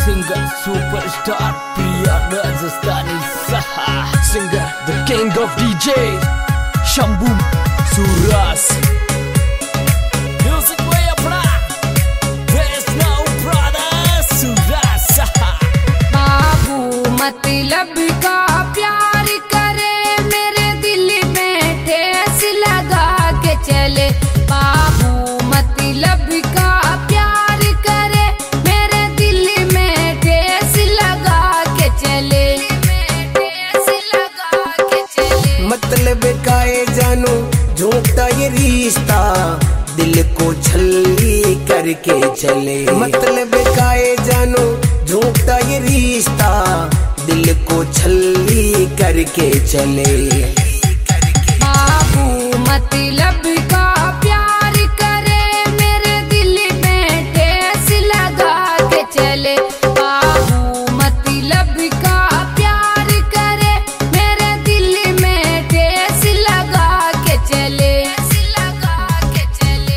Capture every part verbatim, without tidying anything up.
Singer superstar Priya Rajasthani Saha. Singer the king of D Js Shambhu Suras. Music way अपना Vaishnav Brothers Suras Saha. बाबू मतलब का प्यार करे मेरे दिल में ठेस लगा के चले। बाबू मतलब का प्यार करे मेरे दिल में ठेस लगा के चले। ठेस लगा के चले। मतलब का ये जानू झूठा ये रिश्ता दिल को छल्ली करके चले। मतलब का ये जानू झूठा ये रिश्ता दिल को छल्ली करके चले। बाबू मतलब का प्यार करे मेरे दिल में ठेस लगा के चले। बाबू मतलब का प्यार करे मेरे दिल में ठेस लगा के चले। लगा के चले।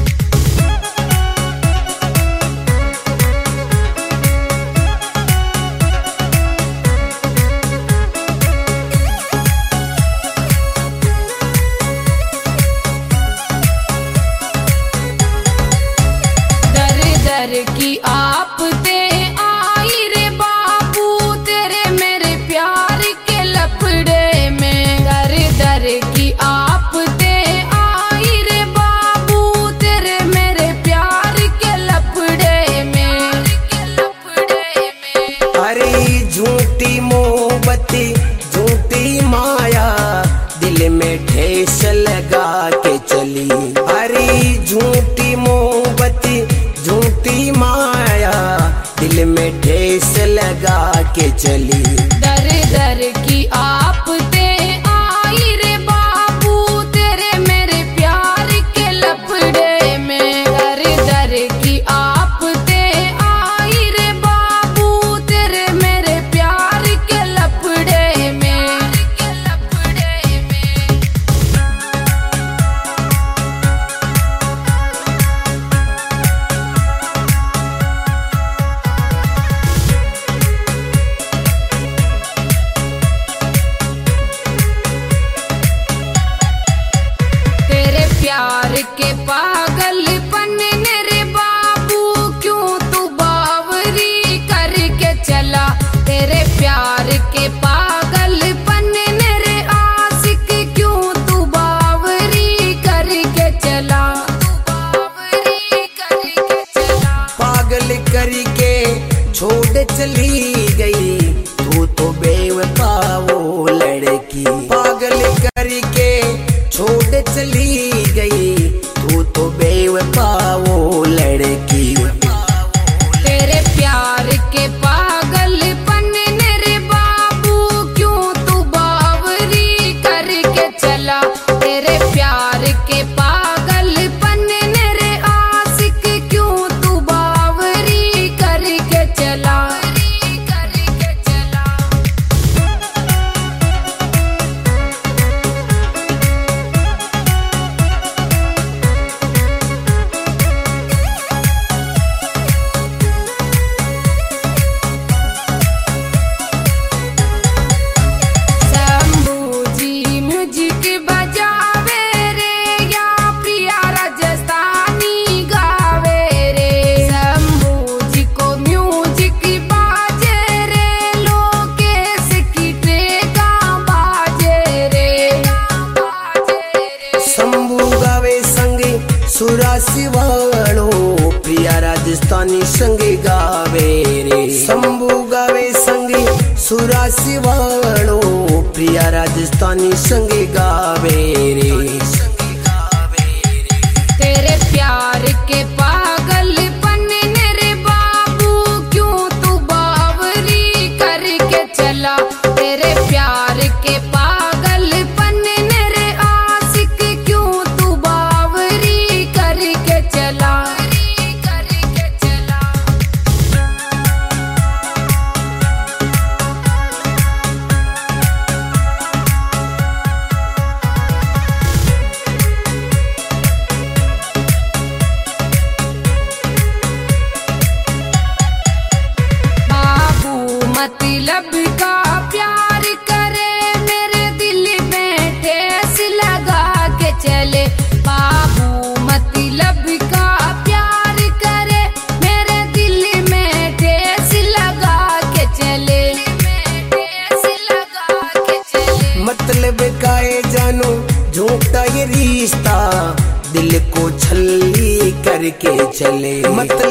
दर दर की आपते आई रे बाबू तेरे मेरे प्यार के लपड़े में। दर दर की आपते आई रे बाबू तेरे मेरे प्यार के लपड़े में। लपड़े में अरे झूठी मोहब्बती झूठी माया दिल में ठेस लगा के चली। अरे झूठी मोहब्बती झूठी माया दिल में ठेस लगा के चली। दर दर की आपते आई रे बाबू तेरे मेरे प्यार के लपड़े में। दर दर की आपते आई रे बाबू तेरे मेरे प्यार के लपड़े में। लपड़े में तेरे प्यार के पागलपन ने रे बाबू क्यों तू बावरी करके चला। तेरे प्यार के पागलपन ने रे आशिक क्यों तू बावरी करके चला। बावरी करके चला। पागल करके छोड़ चली गई तू तो बेवफा वो लड़की। पागल करके छोड़ चली गई तू तो बेवफा वो लड़की। तेरे प्यार के पागलपन ने रे बाबू क्यों तू बावरी करके चला। तेरे प्यार के पागलपन ने रे आशिक क्यों तू बावरी करके चला। करके चला। शंभू जी म्यूजिक बजावे रे या प्रिया राजस्थानी गावे रे। शंभू जी को म्यूजिक बाजे रे लोकेश की ट्रेगा बाजे रे। शंभू गावे संगे सुरासी वालो प्रिया राजस्थानी संगे गावे रे। शंभू गावे संगे सुरासी वालो प्रिया राजस्थानी संगे गावे रे। तेरे प्यार के पागलपन ने रे बाबू क्यों तू बावरी करके चला। तेरे प्यार के पागलपन ने रे आशिक क्यों तू बावरी करके चला। करके चला।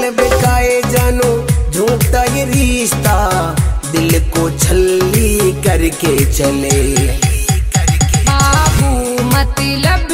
मतलब का ये जानो झूठा ये रिश्ता दिल को छल्ली करके चले। बाबू मतलब